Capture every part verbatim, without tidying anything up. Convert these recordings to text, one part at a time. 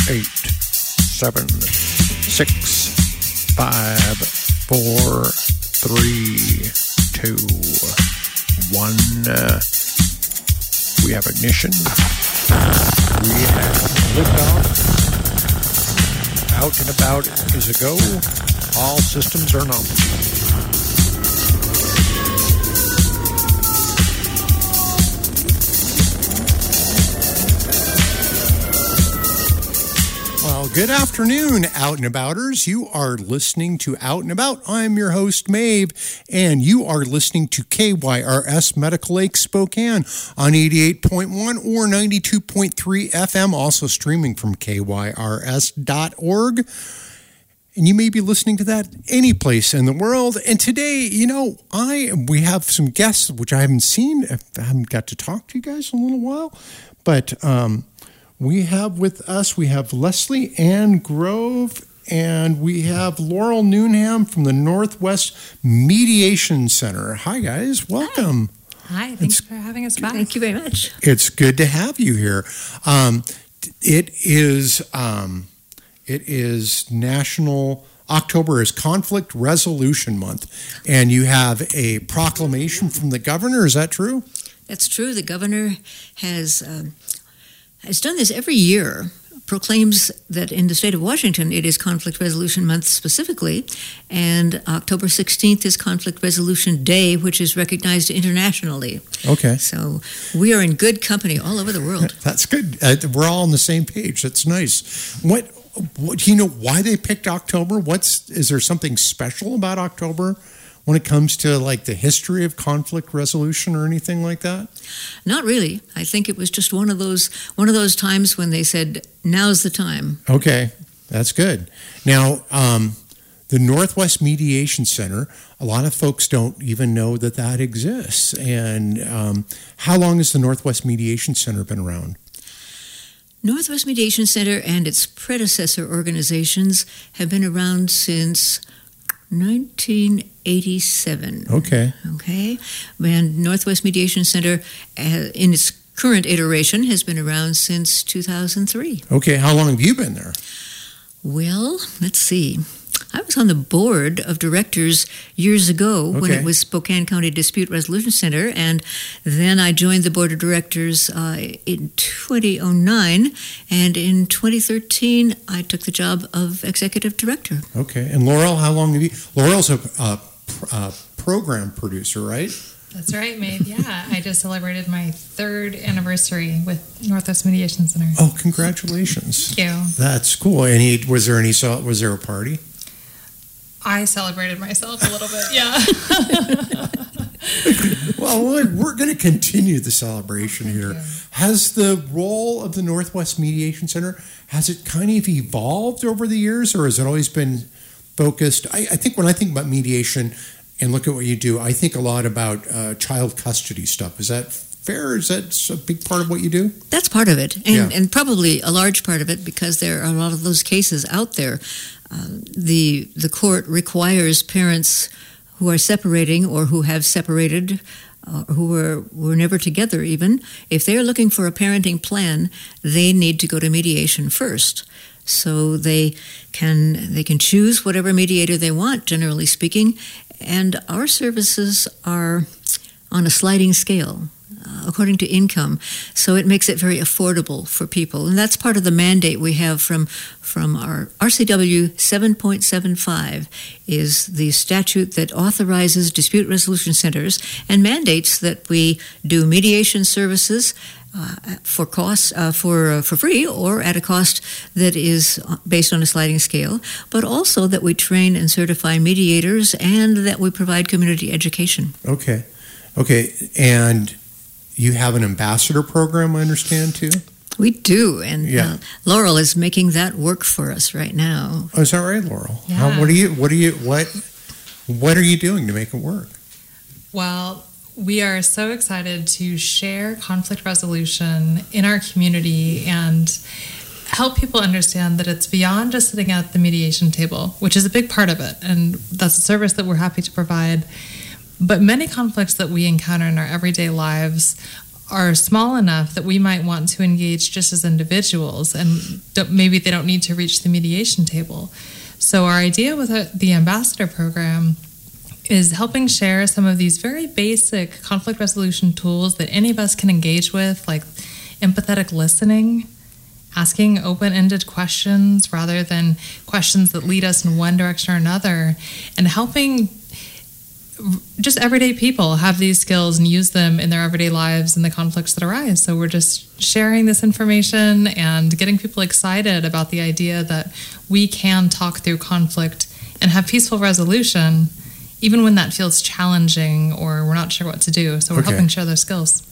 eight, seven, six, five, four, three, two, one. We have ignition. We have liftoff. Out and about is a go. All systems are nominated. Well, good afternoon, Out and Abouters. You are listening to Out and About. I'm your host, Maeve, and you are listening to K Y R S Medical Lake Spokane on eighty-eight point one or ninety-two point three F M, also streaming from K Y R S dot org. And you may be listening to that any place in the world. And today, you know, I we have some guests, which I haven't seen. I haven't got to talk to you guys in a little while. But um, we have with us, we have Leslie Ann Grove, and we have Laurel Newnham from the Northwest Mediation Center. Hi, guys. Welcome. Hi. Hi. Thanks it's, for having us back. Thank you very much. It's good to have you here. Um, it is... Um, It is National, October is Conflict Resolution Month, and you have a proclamation from the governor. Is that true? That's true. The governor has um, has done this every year, proclaims that in the state of Washington it is Conflict Resolution Month specifically, and October sixteenth is Conflict Resolution Day, which is recognized internationally. Okay. So we are in good company all over the world. That's good. Uh, we're all on the same page. That's nice. What... What, do you know why they picked October? What's is there something special about October when it comes to like the history of conflict resolution or anything like that? Not really. I think it was just one of those one of those times when they said, "Now's the time." Okay, that's good. Now, um, the Northwest Mediation Center. A lot of folks don't even know that that exists. And um, how long has the Northwest Mediation Center been around? Northwest Mediation Center and its predecessor organizations have been around since nineteen eighty-seven. Okay. Okay. And Northwest Mediation Center, uh, in its current iteration, has been around since two thousand three. Okay. How long have you been there? Well, let's see. I was on the board of directors years ago okay. when it was Spokane County Dispute Resolution Center, and then I joined the board of directors uh, in twenty oh nine, and in twenty thirteen I took the job of executive director. Okay, and Laurel, how long have you? Laurel's a, a, a program producer, right? That's right, Maeve. Yeah, I just celebrated my third anniversary with Northwest Mediation Center. Oh, congratulations! Thank you. That's cool. Any was there any was there a party? I celebrated myself a little bit, yeah. Well, we're going to continue the celebration Thank here. You. Has the role of the Northwest Mediation Center, has it kind of evolved over the years, or has it always been focused? I, I think when I think about mediation and look at what you do, I think a lot about uh, child custody stuff. Is that fair? Is that a big part of what you do? That's part of it, and, yeah. and probably a large part of it, because there are a lot of those cases out there. Uh, the the court requires parents who are separating or who have separated, uh, who were were never together even, if they're looking for a parenting plan, they need to go to mediation first. So they can they can choose whatever mediator they want, generally speaking, and our services are on a sliding scale. Uh, according to income, so it makes it very affordable for people, and that's part of the mandate we have from from our R C W seven point seven five is the statute that authorizes dispute resolution centers and mandates that we do mediation services uh, for cost uh, for uh, for free or at a cost that is based on a sliding scale, but also that we train and certify mediators and that we provide community education. Okay, okay, and you have an ambassador program, I understand, too? We do, and yeah. uh, Laurel is making that work for us right now. Oh, is that right, Laurel? Yeah. How, what are you? What are you? What? What are you doing to make it work? Well, we are so excited to share conflict resolution in our community and help people understand that it's beyond just sitting at the mediation table, which is a big part of it, and that's a service that we're happy to provide. But many conflicts that we encounter in our everyday lives are small enough that we might want to engage just as individuals, and don't, maybe they don't need to reach the mediation table. So our idea with the Ambassador Program is helping share some of these very basic conflict resolution tools that any of us can engage with, like empathetic listening, asking open-ended questions rather than questions that lead us in one direction or another, and helping just everyday people have these skills and use them in their everyday lives and the conflicts that arise. So we're just sharing this information and getting people excited about the idea that we can talk through conflict and have peaceful resolution even when that feels challenging or we're not sure what to do. So we're Okay. helping share those skills.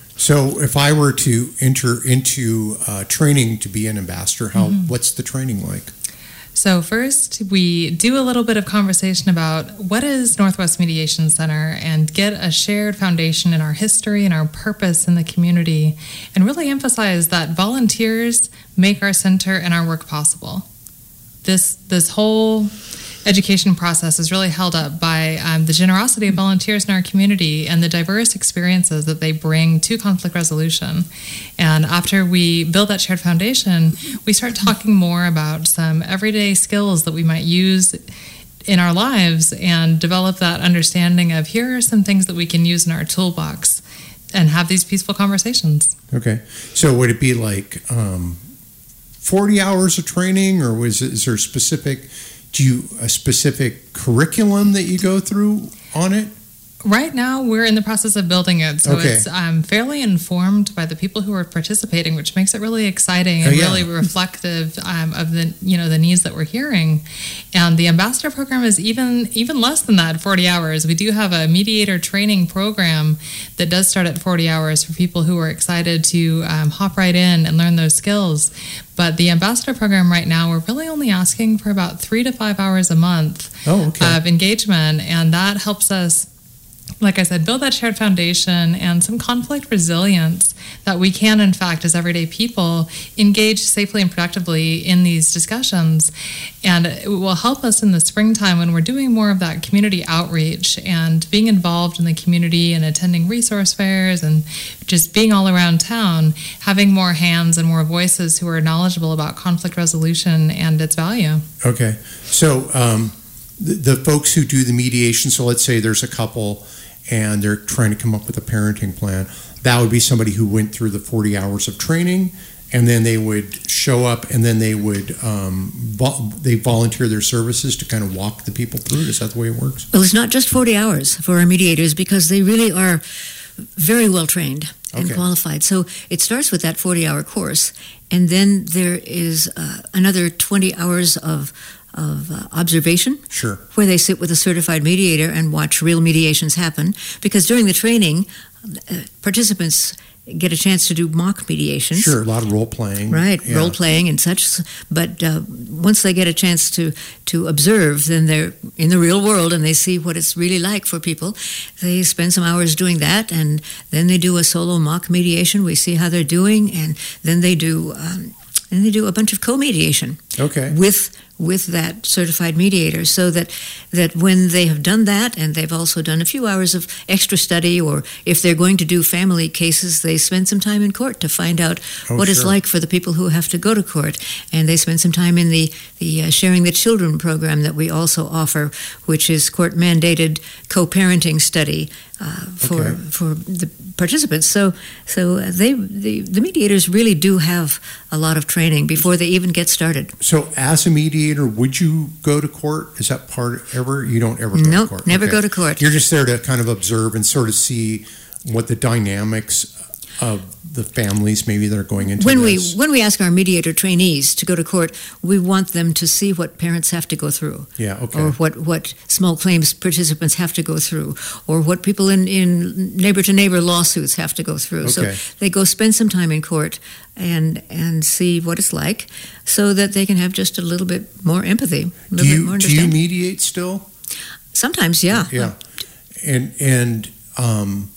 So if I were to enter into uh, training to be an ambassador, how Mm-hmm. what's the training like? So first, we do a little bit of conversation about what is Northwest Mediation Center and get a shared foundation in our history and our purpose in the community, and really emphasize that volunteers make our center and our work possible. This this whole education process is really held up by um, the generosity of volunteers in our community and the diverse experiences that they bring to conflict resolution. And after we build that shared foundation, we start talking more about some everyday skills that we might use in our lives and develop that understanding of here are some things that we can use in our toolbox and have these peaceful conversations. Okay. So would it be like um, forty hours of training, or was it, is there specific, do you, a specific curriculum that you go through on it? Right now, we're in the process of building it, so Okay. it's um, fairly informed by the people who are participating, which makes it really exciting and Oh, yeah. really reflective um, of the you know the needs that we're hearing. And the Ambassador Program is even even less than that, forty hours. We do have a mediator training program that does start at forty hours for people who are excited to um, hop right in and learn those skills. But the Ambassador Program right now, we're really only asking for about three to five hours a month Oh, okay. of engagement, and that helps us, like I said, build that shared foundation and some conflict resilience that we can, in fact, as everyday people, engage safely and productively in these discussions. And it will help us in the springtime when we're doing more of that community outreach and being involved in the community and attending resource fairs and just being all around town, having more hands and more voices who are knowledgeable about conflict resolution and its value. Okay. So um, the, the folks who do the mediation, so let's say there's a couple and they're trying to come up with a parenting plan, that would be somebody who went through the forty hours of training, and then they would show up and then they would um, vo- they volunteer their services to kind of walk the people through it. Is that the way it works? Well, it's not just forty hours for our mediators because they really are very well trained and Okay. qualified. So it starts with that forty-hour course, and then there is uh, another twenty hours of of uh, observation, Sure. where they sit with a certified mediator and watch real mediations happen. Because during the training, uh, participants get a chance to do mock mediations. Sure. A lot of role playing. Right, Yeah. role playing and such. But uh, once they get a chance to, to observe, then they're in the real world and they see what it's really like for people. They spend some hours doing that, and then they do a solo mock mediation. We see how they're doing, and then they do um, then they do a bunch of co-mediation Okay. with with that certified mediator, so that that when they have done that, and they've also done a few hours of extra study, or if they're going to do family cases, they spend some time in court to find out Oh, what it's sure. like for the people who have to go to court, and they spend some time in the the uh, Sharing the Children program that we also offer, which is court mandated co-parenting study uh, for Okay. for the participants. So so they the, the mediators really do have a lot of training before they even get started. So as a mediator, would you go to court? Is that part ever? You don't ever go Nope, to court? never Okay. go to court. You're just there to kind of observe and sort of see what the dynamics of the families maybe that are going into When we this. when we ask our mediator trainees to go to court, we want them to see what parents have to go through, Yeah, okay. or what, what small claims participants have to go through, or what people in, in neighbor to neighbor lawsuits have to go through. Okay. So they go spend some time in court and and see what it's like, so that they can have just a little bit more empathy, a do little bit more you do you understanding. mediate still? Sometimes, yeah. Yeah. And and um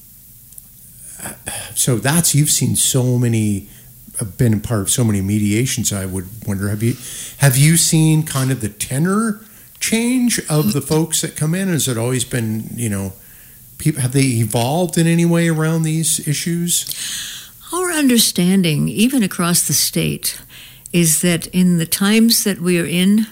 so that's, you've seen so many, have been a part of so many mediations. I would wonder, have you have you seen kind of the tenor change of the folks that come in? Has it always been, you know, people, have they evolved in any way around these issues? Our understanding, even across the state, is that in the times that we are in,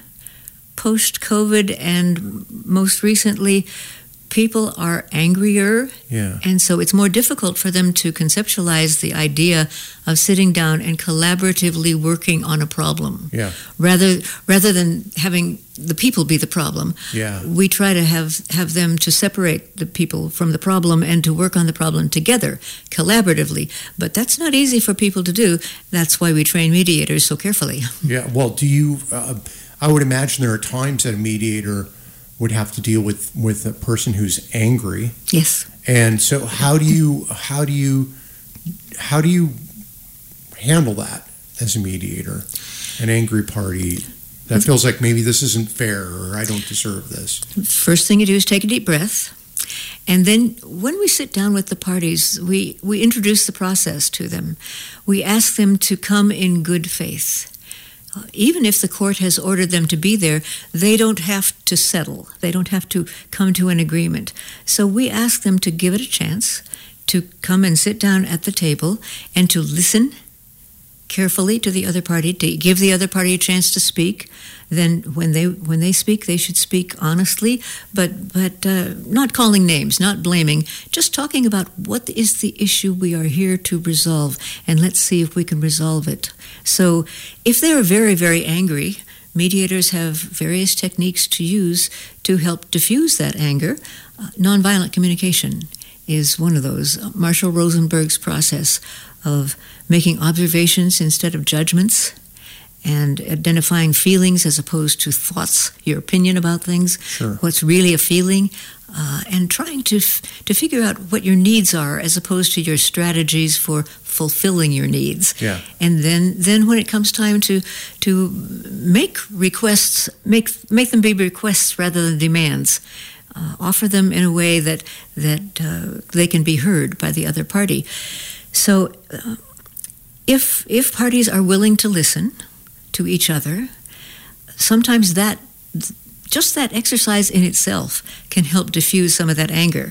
post-COVID and most recently, people are angrier, yeah. and so it's more difficult for them to conceptualize the idea of sitting down and collaboratively working on a problem. Yeah. Rather, rather than having the people be the problem, yeah. we try to have, have them to separate the people from the problem and to work on the problem together, collaboratively. But that's not easy for people to do. That's why we train mediators so carefully. Yeah, well, do you, uh, I would imagine there are times that a mediator would have to deal with, with a person who's angry. Yes. And so how do you how do you how do you handle that as a mediator? An angry party that feels like maybe this isn't fair or I don't deserve this. First thing you do is take a deep breath. And then when we sit down with the parties, we, we introduce the process to them. We ask them to come in good faith. Even if the court has ordered them to be there, they don't have to settle. They don't have to come to an agreement. So we ask them to give it a chance, to come and sit down at the table and to listen carefully to the other party, to give the other party a chance to speak. Then when they when they speak, they should speak honestly, but but uh, not calling names, not blaming, just talking about what is the issue we are here to resolve, and let's see if we can resolve it. So if they are very, very angry, mediators have various techniques to use to help diffuse that anger. Uh, nonviolent communication is one of those. Marshall Rosenberg's process of making observations instead of judgments, and identifying feelings as opposed to thoughts, your opinion about things, sure. What's really a feeling, uh, and trying to f- to figure out what your needs are as opposed to your strategies for fulfilling your needs. Yeah. And then, then when it comes time to to make requests, make make them be requests rather than demands. Uh, offer them in a way that that uh, they can be heard by the other party. So, uh, if if parties are willing to listen to each other, sometimes that just that exercise in itself can help diffuse some of that anger.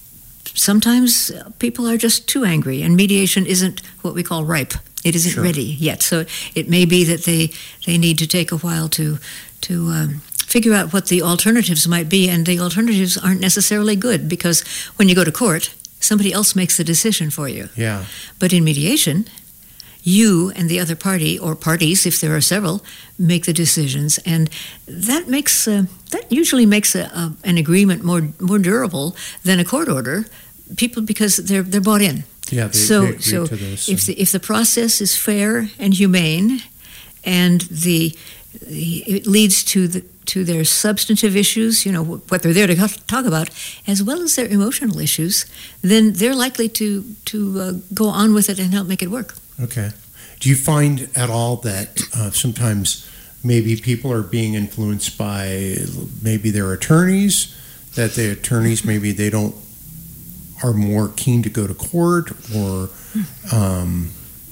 Sometimes people are just too angry, and mediation isn't what we call ripe. It isn't sure. ready yet. So it may be that they they need to take a while to to um, figure out what the alternatives might be, and the alternatives aren't necessarily good, because when you go to court, somebody else makes the decision for you. Yeah. But in mediation, you and the other party, or parties, if there are several, make the decisions, and that makes uh, that usually makes a, a, an agreement more more durable than a court order. People, because they're they're bought in. Yeah. They, so they agree so to this if the, if the process is fair and humane, and the, the it leads to the to their substantive issues, you know, what they're there to talk about, as well as their emotional issues, then they're likely to to uh, go on with it and help make it work. Okay. Do you find at all that uh, sometimes maybe people are being influenced by maybe their attorneys, that the attorneys maybe they don't are more keen to go to court, or um,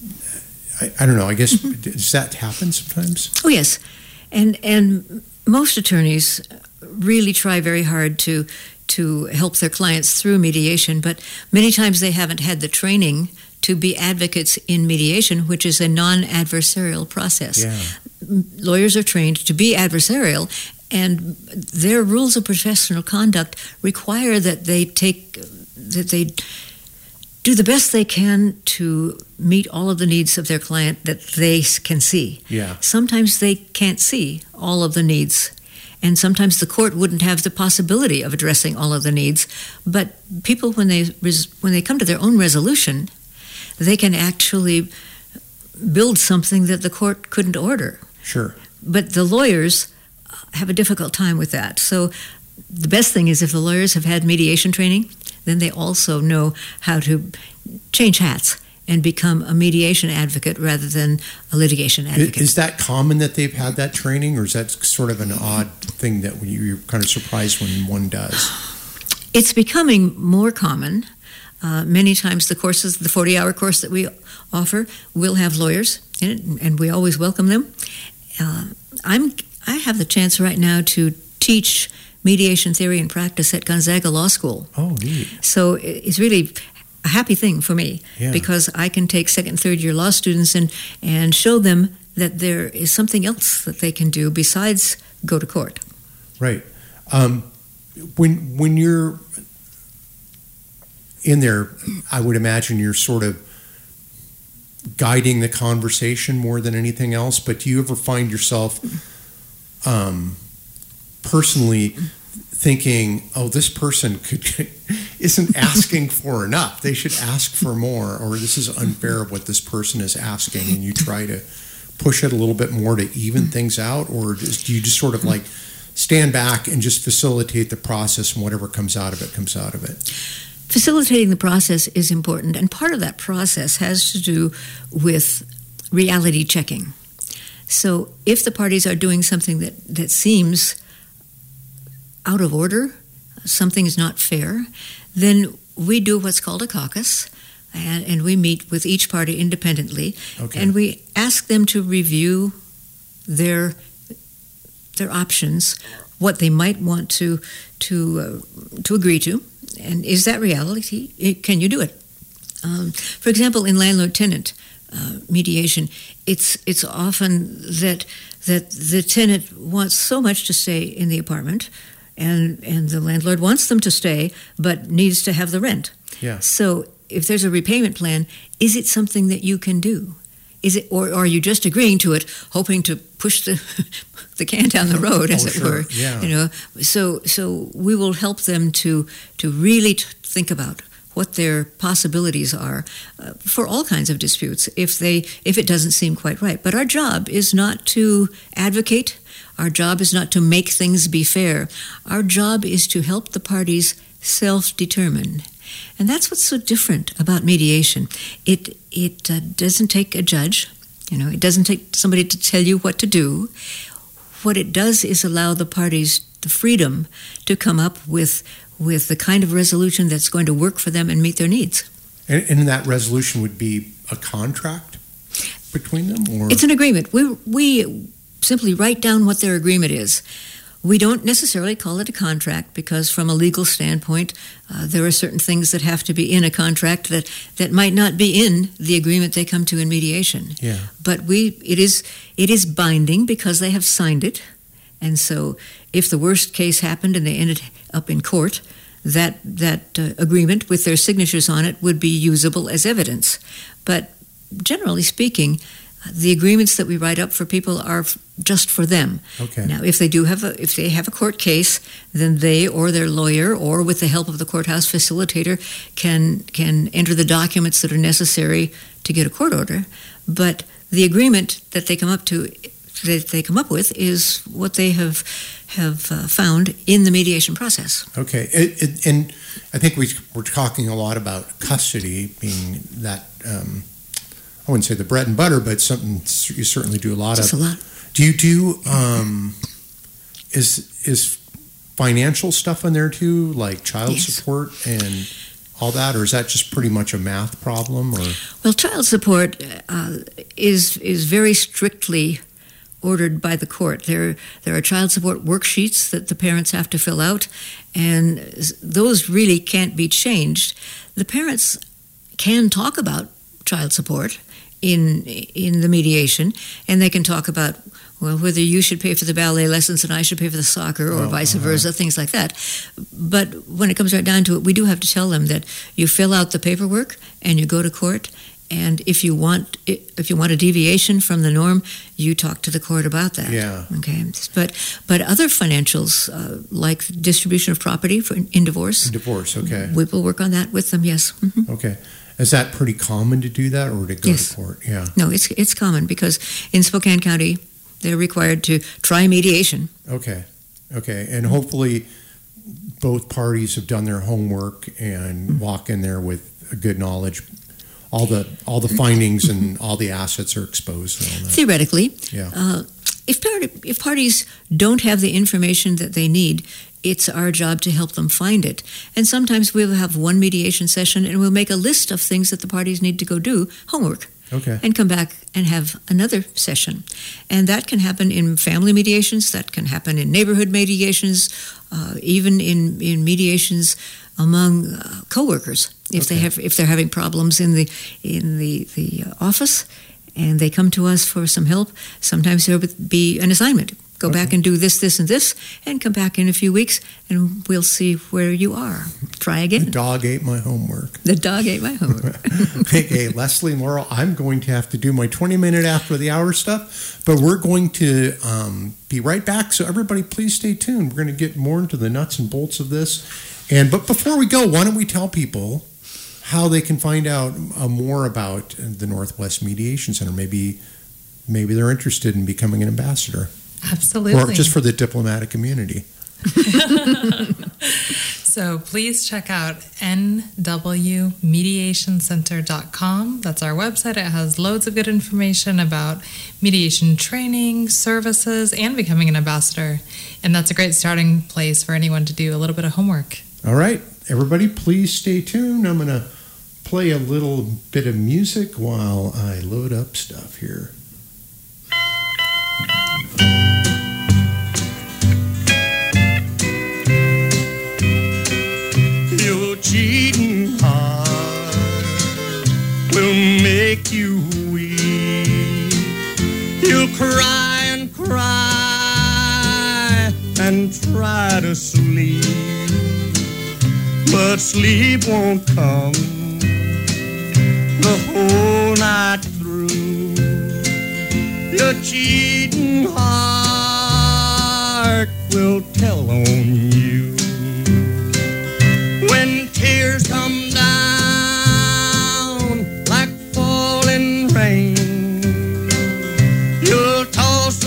I, I don't know. I guess mm-hmm. does that happen sometimes? Oh yes, and and most attorneys really try very hard to to help their clients through mediation, but many times they haven't had the training to be advocates in mediation, which is a non-adversarial process. Yeah. Lawyers are trained to be adversarial, and their rules of professional conduct require that they take that they do the best they can to meet all of the needs of their client that they can see. Yeah. Sometimes they can't see all of the needs, and sometimes the court wouldn't have the possibility of addressing all of the needs. But people, when they res- when they come to their own resolution, they can actually build something that the court couldn't order. Sure. But the lawyers have a difficult time with that. So the best thing is if the lawyers have had mediation training, then they also know how to change hats and become a mediation advocate rather than a litigation advocate. Is that common that they've had that training, or is that sort of an odd thing that you're kind of surprised when one does? It's becoming more common. Uh, many times the courses, the forty-hour course that we offer, will have lawyers in it, and we always welcome them. Uh, I'm I have the chance right now to teach mediation theory and practice at Gonzaga Law School. Oh, neat. So it's really a happy thing for me Yeah. because I can take second and third year law students and, and show them that there is something else that they can do besides go to court. Right. Um, when when you're in there, I would imagine you're sort of guiding the conversation more than anything else. But do you ever find yourself um, personally thinking, "Oh, this person could isn't asking for enough. They should ask for more," or "This is unfair of what this person is asking," and you try to push it a little bit more to even things out, or just, do you just sort of like stand back and just facilitate the process, and whatever comes out of it comes out of it? Facilitating the process is important, and part of that process has to do with reality checking. So if the parties are doing something that, that seems out of order, something is not fair, then we do what's called a caucus, and, and we meet with each party independently, Okay. and we ask them to review their their options, what they might want to to uh, to agree to, and is that reality? It, can you do it? Um, for example, in landlord-tenant uh, mediation, it's it's often that that the tenant wants so much to stay in the apartment, and and the landlord wants them to stay, but needs to have the rent. Yeah. So if there's a repayment plan, is it something that you can do? Is it, or, or are you just agreeing to it, hoping to push the the can down the road, as Oh, it sure. were? Yeah. You know, so so we will help them to to really t- think about what their possibilities are uh, for all kinds of disputes if they if it doesn't seem quite right. But our job is not to advocate. Our job is not to make things be fair. Our job is to help the parties self-determine. And that's what's so different about mediation. It it uh, doesn't take a judge, you know, it doesn't take somebody to tell you what to do. What it does is allow the parties the freedom to come up with with the kind of resolution that's going to work for them and meet their needs. And, and that resolution would be a contract between them, or It's an agreement. We we simply write down what their agreement is. We don't necessarily call it a contract because from a legal standpoint, uh, there are certain things that have to be in a contract that, that might not be in the agreement they come to in mediation. yeah, But we it is it is binding because they have signed it. And so if the worst case happened and they ended up in court, that that uh, agreement with their signatures on it would be usable as evidence. But generally speaking, the agreements that we write up for people are f- just for them. okay, Now, if they do have a if they have a court case, then they or their lawyer or with the help of the courthouse facilitator can can enter the documents that are necessary to get a court order. But the agreement that they come up to that they come up with is what they have have uh, found in the mediation process. okay. It, it, and I think we we're talking a lot about custody being that. Um, I wouldn't say the bread and butter, but something you certainly do a lot Just of. a lot. Do you do um, is is financial stuff in there too, like child Yes. support and all that, or is that just pretty much a math problem? Or Well, child support uh, is is very strictly ordered by the court. There there are child support worksheets that the parents have to fill out, and those really can't be changed. The parents can talk about child support in in the mediation, and they can talk about, well, whether you should pay for the ballet lessons and I should pay for the soccer, or Oh, vice uh-huh. versa, things like that. But when it comes right down to it, we do have to tell them that you fill out the paperwork and you go to court, and if you want if you want a deviation from the norm, you talk to the court about that. yeah, Okay, but but other financials uh, like distribution of property for in divorce, divorce. Okay, we will work on that with them. Yes. Mhm. okay. Is that pretty common to do that, or to go Yes. to court? Yeah. No, it's it's common because in Spokane County they're required to try mediation. Okay. Okay. And hopefully both parties have done their homework and walk in there with a good knowledge. All the all the findings and all the assets are exposed and all that. Theoretically, Yeah. uh, if party, if parties don't have the information that they need, it's our job to help them find it. And sometimes we'll have one mediation session and we'll make a list of things that the parties need to go do, homework. Okay. and come back and have another session. And that can happen in family mediations, that can happen in neighborhood mediations, uh, even in, in mediations among uh, coworkers. If Okay. they have, if they're having problems in the in the the uh, office, and they come to us for some help, sometimes there would be an assignment. Go Okay. back and do this, this, and this, and come back in a few weeks, and we'll see where you are. Try The again. dog ate my homework. The dog ate my homework. Okay, Leslie and Laurel, I'm going to have to do my twenty minute after the hour stuff, but we're going to um, be right back. So everybody, please stay tuned. We're going to get more into the nuts and bolts of this. And but before we go, why don't we tell people how they can find out uh, more about the Northwest Mediation Center? Maybe, maybe they're interested in becoming an ambassador, Absolutely. or just for the diplomatic community. So please check out n w mediation center dot com. That's our website. It has loads of good information about mediation training, services, and becoming an ambassador. And that's a great starting place for anyone to do a little bit of homework. All right, everybody, please stay tuned. I'm going to play a little bit of music while I load up stuff here. Your cheating heart will make you weep. You'll cry and cry and try to sleep, but sleep won't come the whole night through. Your cheating heart will tell on you. When tears come down like falling rain, you'll toss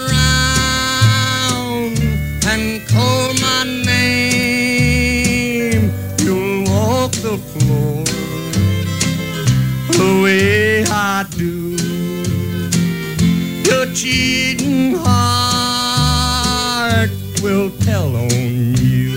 around and call my name. You'll walk the floor the way I do. Your cheating heart will tell on you.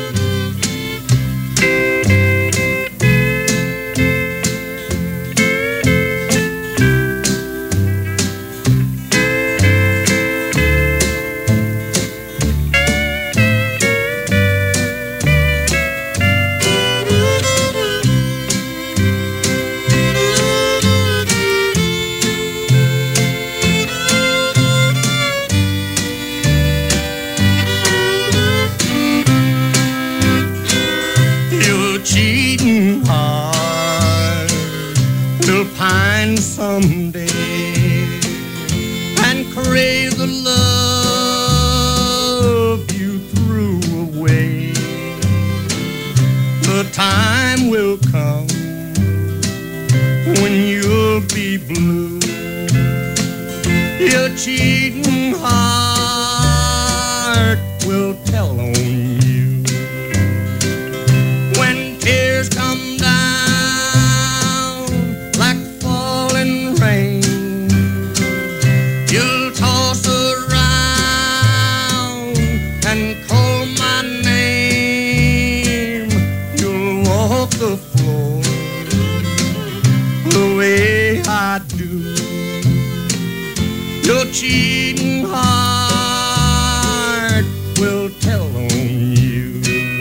Someday and crave the love you threw away. The time will come when you'll be blue. Your cheating heart will tell on you. When tears come down like falling rain, you'll toss around and call my name. You'll walk the floor the way I do. Your cheating heart will tell on you.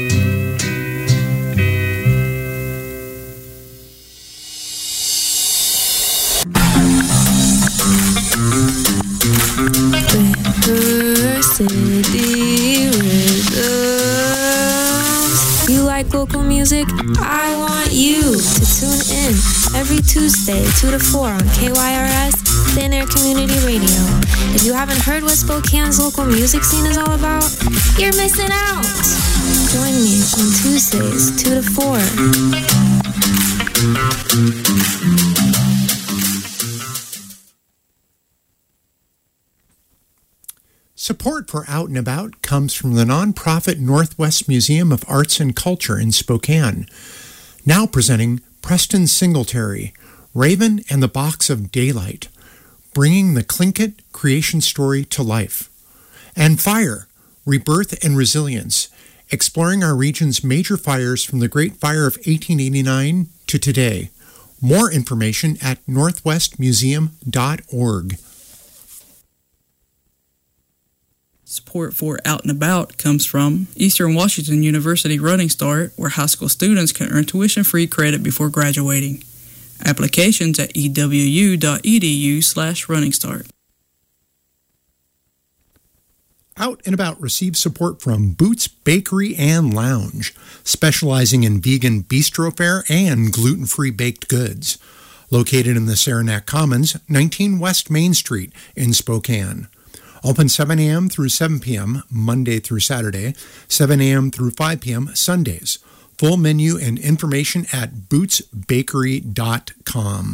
City Rhythms. You like local music? I want you to tune in every Tuesday, two to four on K Y R S, Thin Air Community Radio. If you haven't heard what Spokane's local music scene is all about, you're missing out. Join me on Tuesdays, two to four. Support for Out and About comes from the nonprofit Northwest Museum of Arts and Culture in Spokane. Now presenting Preston Singletary, Raven and the Box of Daylight, bringing the Tlingit creation story to life. And Fire, Rebirth and Resilience, exploring our region's major fires from the Great Fire of eighteen eighty-nine to today. More information at northwest museum dot org. Support for Out and About comes from Eastern Washington University Running Start, where high school students can earn tuition-free credit before graduating. Applications at e w u dot e d u slash running start. Out and About receives support from Boots Bakery and Lounge, specializing in vegan bistro fare and gluten-free baked goods. Located in the Saranac Commons, nineteen West Main Street in Spokane. Open seven a.m. through seven p.m. Monday through Saturday, seven a.m. through five p.m. Sundays. Full menu and information at boots bakery dot com.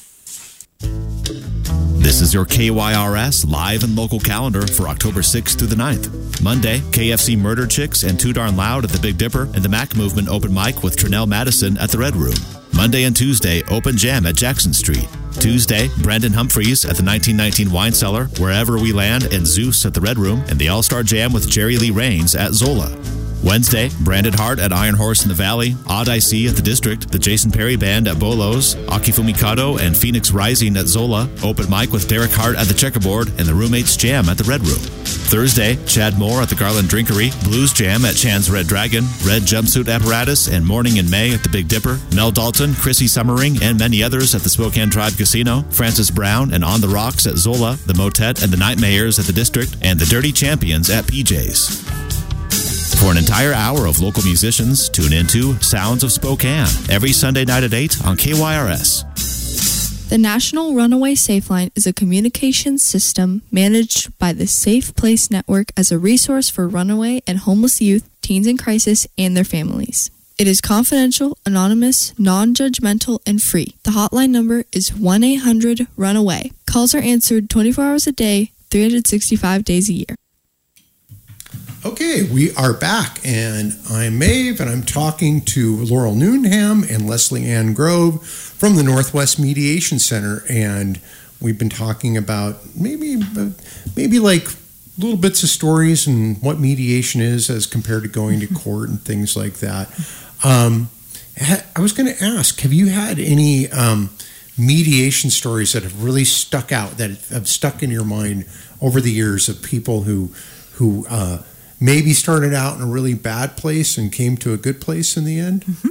This is your K Y R S live and local calendar for October sixth through the ninth. Monday, K F C Murder Chicks and Too Darn Loud at the Big Dipper and the Mac Movement open mic with Trinell Madison at the Red Room. Monday and Tuesday, Open Jam at Jackson Street. Tuesday, Brandon Humphreys at the nineteen nineteen Wine Cellar, Wherever We Land, and Zeus at the Red Room, and the All-Star Jam with Jerry Lee Raines at Zola. Wednesday, Branded Heart at Iron Horse in the Valley, Odd I C at the District, the Jason Perry Band at Bolos, Akifumikado and Phoenix Rising at Zola, Open Mic with Derek Hart at the Checkerboard, and the Roommates Jam at the Red Room. Thursday, Chad Moore at the Garland Drinkery, Blues Jam at Chan's Red Dragon, Red Jumpsuit Apparatus, and Morning in May at the Big Dipper, Mel Dalton, Chrissy Summering, and many others at the Spokane Tribe Casino, Francis Brown and On the Rocks at Zola, the Motet and the Nightmares at the District, and the Dirty Champions at P J's. For an entire hour of local musicians, tune into Sounds of Spokane every Sunday night at eight on K Y R S. The National Runaway Safeline is a communications system managed by the Safe Place Network as a resource for runaway and homeless youth, teens in crisis, and their families. It is confidential, anonymous, non-judgmental, and free. The hotline number is one eight hundred runaway. Calls are answered twenty-four hours a day, three hundred sixty-five days a year. Okay, we are back, and I'm Maeve, and I'm talking to Laurel Newnham and Leslie Ann Grove from the Northwest Mediation Center, and we've been talking about maybe, maybe like little bits of stories and what mediation is as compared to going to court and things like that. Um, I was going to ask, have you had any um, mediation stories that have really stuck out, that have stuck in your mind over the years of people who who uh, maybe started out in a really bad place and came to a good place in the end? Mm-hmm.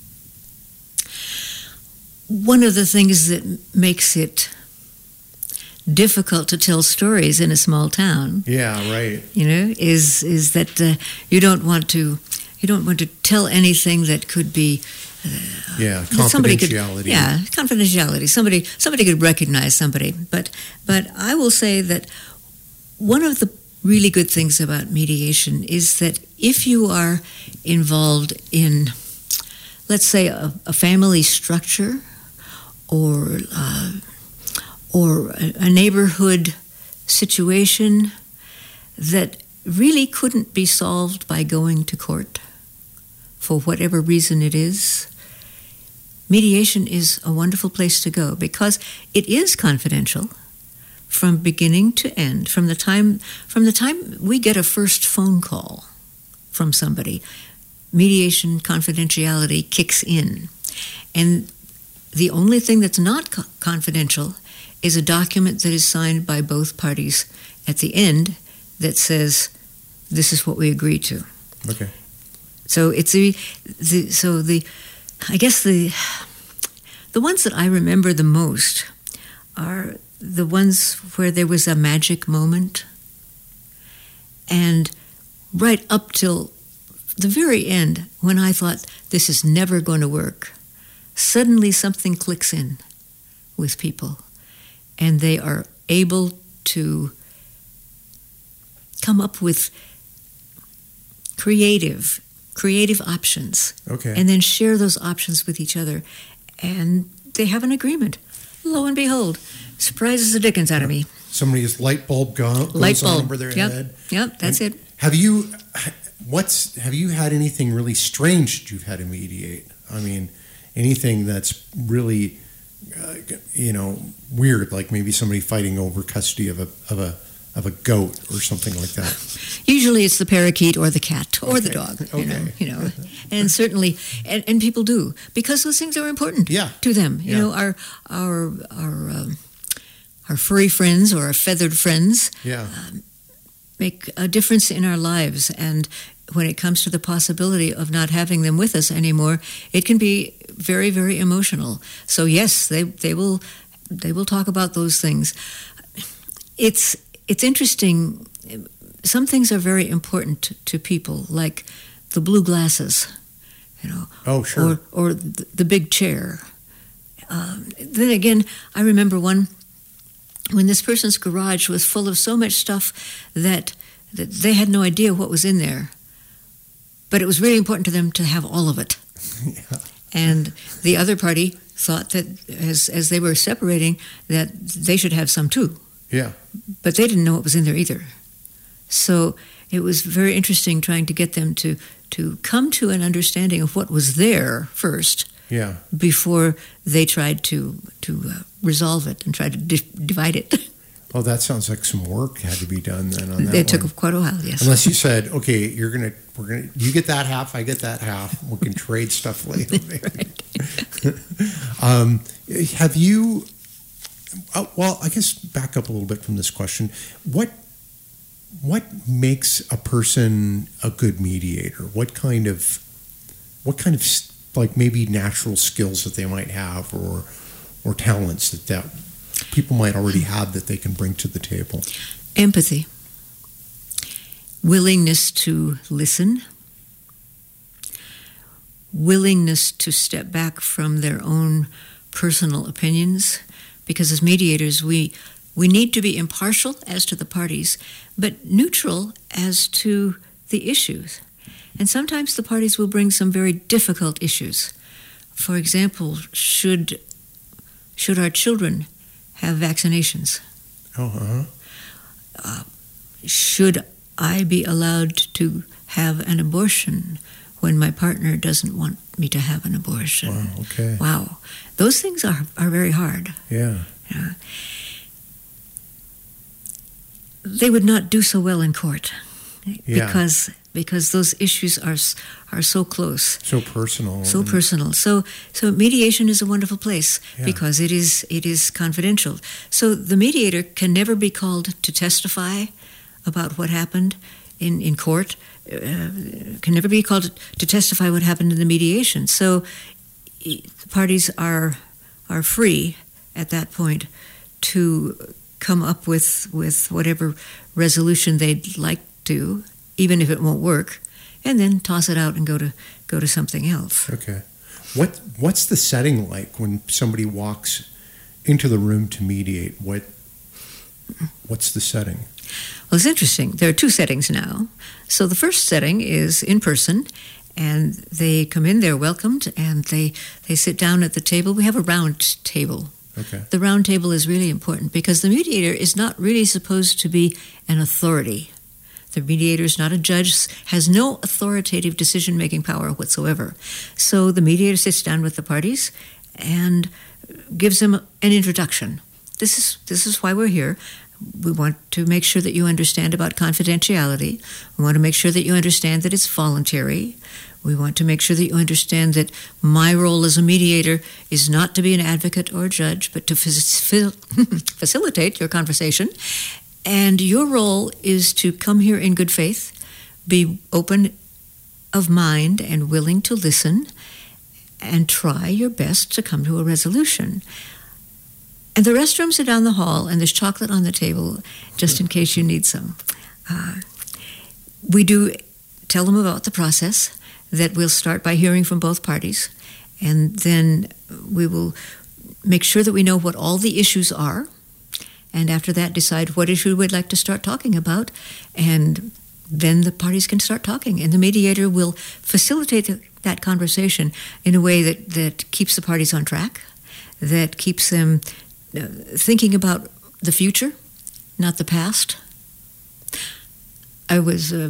One of the things that makes it difficult to tell stories in a small town, yeah, right, you know, is is that uh, you don't want to you don't want to tell anything that could be uh, yeah that somebody could, confidentiality. yeah, confidentiality. Somebody somebody could recognize somebody, but but I will say that one of the really good things about mediation is that if you are involved in, let's say, a, a family structure or uh, or a, a neighborhood situation that really couldn't be solved by going to court for whatever reason it is, mediation is a wonderful place to go because it is confidential. From beginning to end, from the time from the time we get a first phone call from somebody, mediation confidentiality kicks in. And the only thing that's not co- confidential is a document that is signed by both parties at the end that says, this is what we agreed to. Okay. So it's the, the so the I guess the the ones that I remember the most are the ones where there was a magic moment, and right up till the very end, when I thought this is never going to work, suddenly something clicks in with people, and they are able to come up with creative, creative options, okay, and then share those options with each other, and they have an agreement. Lo and behold, surprises the dickens out of me. Somebody's light bulb go, goes light bulb. on over their yep. head. Yep, that's and it. Have you, what's, have you had anything really strange that you've had to mediate? I mean, anything that's really, uh, you know, weird, like maybe somebody fighting over custody of a of a of a goat or something like that? Usually it's the parakeet or the cat or the Okay. dog, Okay. you know, you know, and certainly, and, and people do, because those things are important Yeah. to them. You Yeah. know, our, our, our, um, our furry friends or our feathered friends Yeah. make a difference in our lives, and when it comes to the possibility of not having them with us anymore, it can be very, very emotional. So yes, they they will they will talk about those things. It's it's interesting. Some things are very important to people, like the blue glasses, you know, Oh, sure. or or the, the big chair. Um, then again, I remember one when this person's garage was full of so much stuff that that they had no idea what was in there. But it was really important to them to have all of it. Yeah. And the other party thought that as as they were separating, that they should have some too. Yeah. But they didn't know what was in there either. So it was very interesting trying to get them to, to come to an understanding of what was there first Yeah. before they tried to, to uh, resolve it and try to di- divide it. Oh, that sounds like some work had to be done then on that It took one. quite a while, yes. Unless you said, okay, you're gonna, we're gonna, you get that half, I get that half. We can trade stuff later. um, have you? Oh, well, I guess back up a little bit from this question. What what makes a person a good mediator? What kind of what kind of like maybe natural skills that they might have, or or talents that that people might already have that they can bring to the table? Empathy, willingness to listen, willingness to step back from their own personal opinions, because as mediators we we need to be impartial as to the parties, but neutral as to the issues. And sometimes the parties will bring some very difficult issues. For example, should should our children have vaccinations? Oh, uh-huh. Uh, should I be allowed to have an abortion when my partner doesn't want me to have an abortion? Wow, okay. Wow. Those things are, are very hard. Yeah. Yeah. They would not do so well in court Yeah. because because those issues are s- are so close. So personal. So and- personal. So so mediation is a wonderful place Yeah. because it is it is confidential. So the mediator can never be called to testify about what happened in in court. Uh, can never be called to testify what happened in the mediation. So e- the parties are are free at that point to come up with with whatever resolution they'd like to, even if it won't work, and then toss it out and go to go to something else. Okay. What What's the setting like when somebody walks into the room to mediate? What What's the setting? Well, it's interesting. There are two settings now. So the first setting is in person, and they come in, they're welcomed, and they, they sit down at the table. We have a round table. Okay. The round table is really important because the mediator is not really supposed to be an authority. The mediator is not a judge, has no authoritative decision-making power whatsoever. So the mediator sits down with the parties and gives them an introduction. This is this is why we're here. We want to make sure that you understand about confidentiality. We want to make sure that you understand that it's voluntary. We want to make sure that you understand that my role as a mediator is not to be an advocate or a judge, but to facil- facilitate your conversation. And your role is to come here in good faith, be open of mind and willing to listen, and try your best to come to a resolution. And the restrooms are down the hall, and there's chocolate on the table, just in case you need some. Uh, we do tell them about the process, that we'll start by hearing from both parties, and then we will make sure that we know what all the issues are, and after that decide what issue we'd like to start talking about, and then the parties can start talking, and the mediator will facilitate that conversation in a way that, that keeps the parties on track, that keeps them uh, thinking about the future, not the past. I was uh,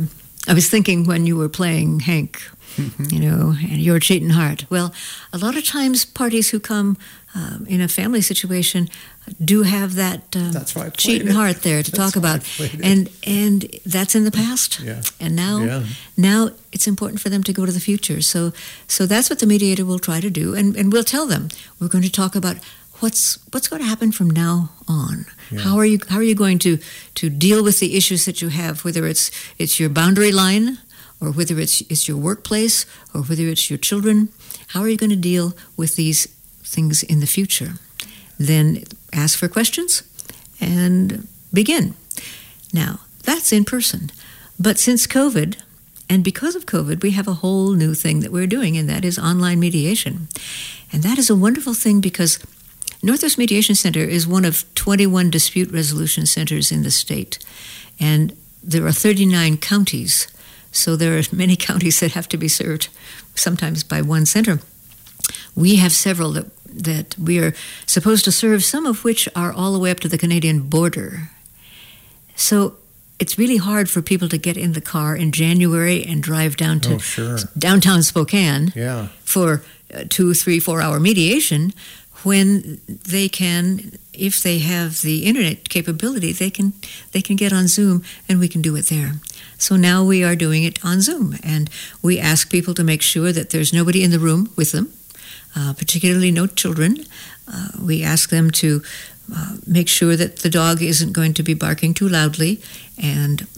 I was thinking when you were playing Hank, mm-hmm. you know, and your cheating heart. Well, a lot of times parties who come um, in a family situation do have that um, that's why cheating it. heart there to that's talk about, and and that's in the past. Yeah. And now, yeah. now it's important for them to go to the future. So, so that's what the mediator will try to do, and and we'll tell them we're going to talk about what's what's going to happen from now on. Yeah. How are you how are you going to to deal with the issues that you have, whether it's it's your boundary line, or whether it's it's your workplace, or whether it's your children. How are you going to deal with these things in the future? Then ask for questions and begin. Now, that's in person. But since COVID, and because of COVID, we have a whole new thing that we're doing, and that is online mediation. And that is a wonderful thing because Northwest Mediation Center is one of twenty-one dispute resolution centers in the state. And there are thirty-nine counties. So there are many counties that have to be served sometimes by one center. We have several that that we are supposed to serve, some of which are all the way up to the Canadian border. So it's really hard for people to get in the car in January and drive down to oh, sure. downtown Spokane yeah. for a two, three, four hour mediation when they can, if they have the internet capability, they can they can get on Zoom and we can do it there. So now we are doing it on Zoom, and we ask people to make sure that there's nobody in the room with them, uh, particularly no children. Uh, we ask them to uh, make sure that the dog isn't going to be barking too loudly, and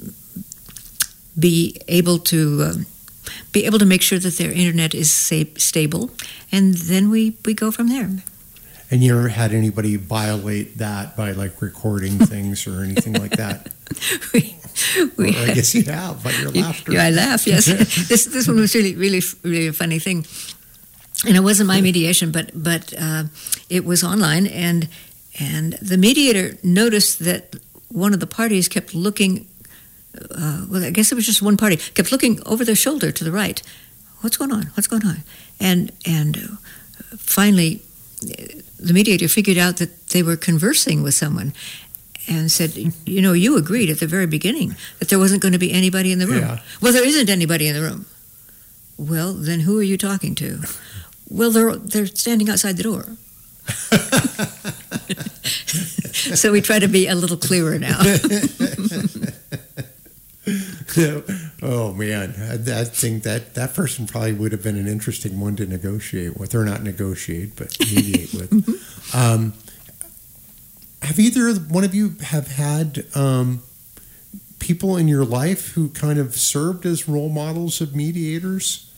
be able to uh, be able to make sure that their internet is safe, stable, and then we, we go from there. And you ever had anybody violate that by like recording things or anything like that? we, we well, I guess you have by your laughter. Yeah, I laugh. Yes, this this one was really really really a funny thing, and it wasn't my mediation, but but uh, it was online, and and the mediator noticed that one of the parties kept looking. Uh, well, I guess it was just one party kept looking over their shoulder to the right. What's going on? What's going on? And and finally, the mediator figured out that they were conversing with someone, and said, "You know, you agreed at the very beginning that there wasn't going to be anybody in the room." Yeah. Well, there isn't anybody in the room. Well, then who are you talking to? Well, they're they're standing outside the door. So we try to be a little clearer now. Oh man, I, I think that that person probably would have been an interesting one to negotiate with, or not negotiate, but mediate with. Mm-hmm. Um, have either one of you have had um, people in your life who kind of served as role models of mediators?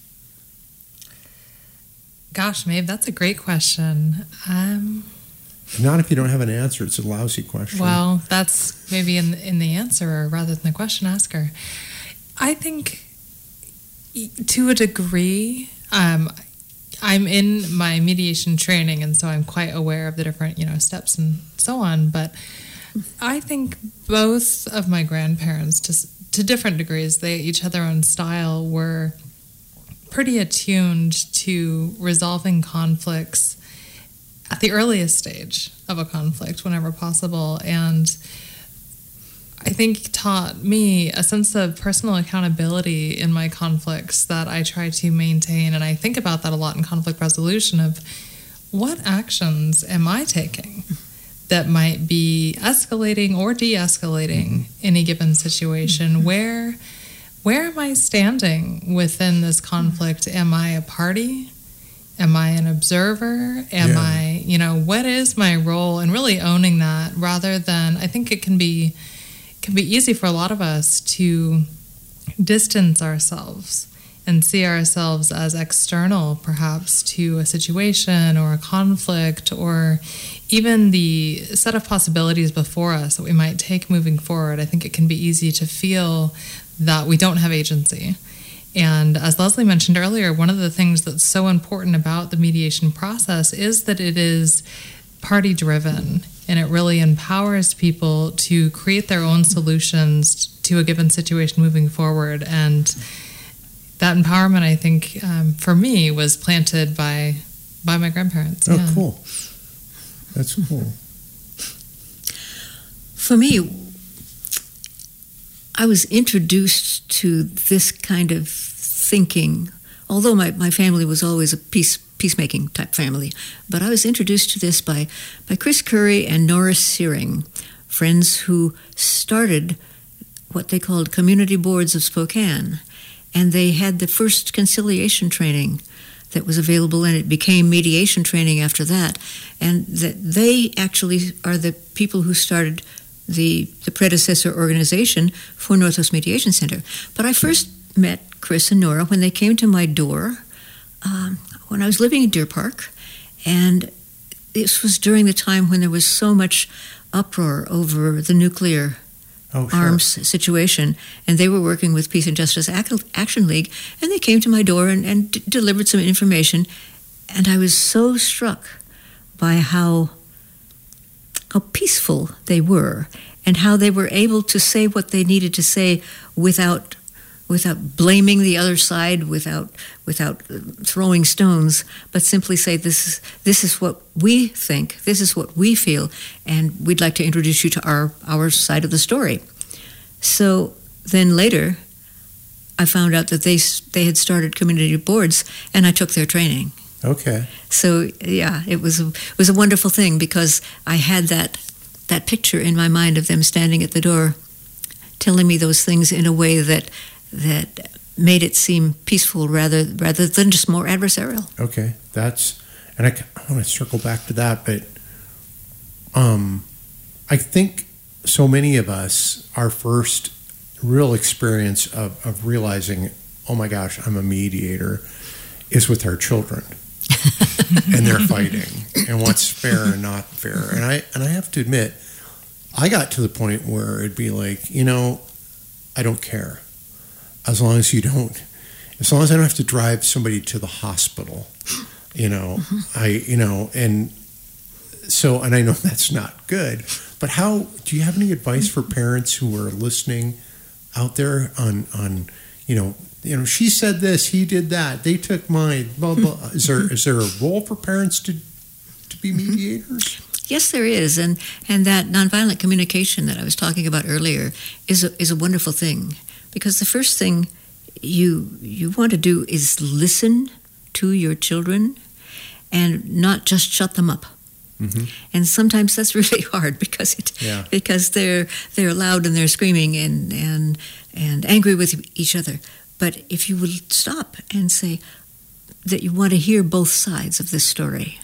Gosh, Maeve, that's a great question. Um, Not if you don't have an answer. It's a lousy question. Well, that's maybe in in the answer rather than the question asker. I think to a degree, um, I'm in my mediation training, and so I'm quite aware of the different, you know, steps and so on. But I think both of my grandparents, to to different degrees, they each had their own style, were pretty attuned to resolving conflicts at the earliest stage of a conflict whenever possible, and I think taught me a sense of personal accountability in my conflicts that I try to maintain. And I think about that a lot in conflict resolution of what actions am I taking that might be escalating or de-escalating mm-hmm. any given situation. Mm-hmm. Where where am I standing within this conflict? Am I a party? Am I an observer? Am yeah. I, you know, what is my role? And really owning that, rather than, I think it can be can be easy for a lot of us to distance ourselves and see ourselves as external, perhaps, to a situation or a conflict, or even the set of possibilities before us that we might take moving forward. I think it can be easy to feel that we don't have agency. And as Leslie mentioned earlier, one of the things that's so important about the mediation process is that it is party-driven, and it really empowers people to create their own solutions to a given situation moving forward. And that empowerment, I think, um, for me, was planted by by my grandparents. Oh, yeah. Cool. That's cool. For me, I was introduced to this kind of thinking, although my, my family was always a peace peacemaking type family, but I was introduced to this by, by Chris Curry and Norris Searing, friends who started what they called Community Boards of Spokane, and they had the first conciliation training that was available, and it became mediation training after that, and that they actually are the people who started the, the predecessor organization for Northwest Mediation Center. But I first met Chris and Nora when they came to my door um, when I was living in Deer Park, and this was during the time when there was so much uproar over the nuclear oh, sure. arms situation, and they were working with Peace and Justice Action League, and they came to my door and, and d- delivered some information, and I was so struck by how how peaceful they were, and how they were able to say what they needed to say without without blaming the other side, without without throwing stones, but simply say, this is this is what we think, this is what we feel, and we'd like to introduce you to our, our side of the story. So then later, I found out that they they had started community boards, and I took their training. Okay. So yeah, it was a, it was a wonderful thing, because I had that that picture in my mind of them standing at the door, telling me those things in a way that that made it seem peaceful rather rather than just more adversarial. Okay, that's, and I, I want to circle back to that, but um, I think so many of us, our first real experience of, of realizing, oh my gosh, I'm a mediator, is with our children. And they're fighting, and what's fair and not fair. And I and I have to admit, I got to the point where it'd be like, you know, I don't care. As long as you don't, as long as I don't have to drive somebody to the hospital, you know, mm-hmm. I, you know, and so, and I know that's not good, but how, do you have any advice for parents who are listening out there on, on, you know, you know, she said this, he did that, they took mine, blah, blah. Is there, is there a role for parents to, to be mediators? Yes, there is, and, and that nonviolent communication that I was talking about earlier is a, is a wonderful thing. Because the first thing you you want to do is listen to your children and not just shut them up. Mm-hmm. And sometimes that's really hard because it yeah. because they're they're loud and they're screaming and, and and angry with each other. But if you will stop and say that you want to hear both sides of this story,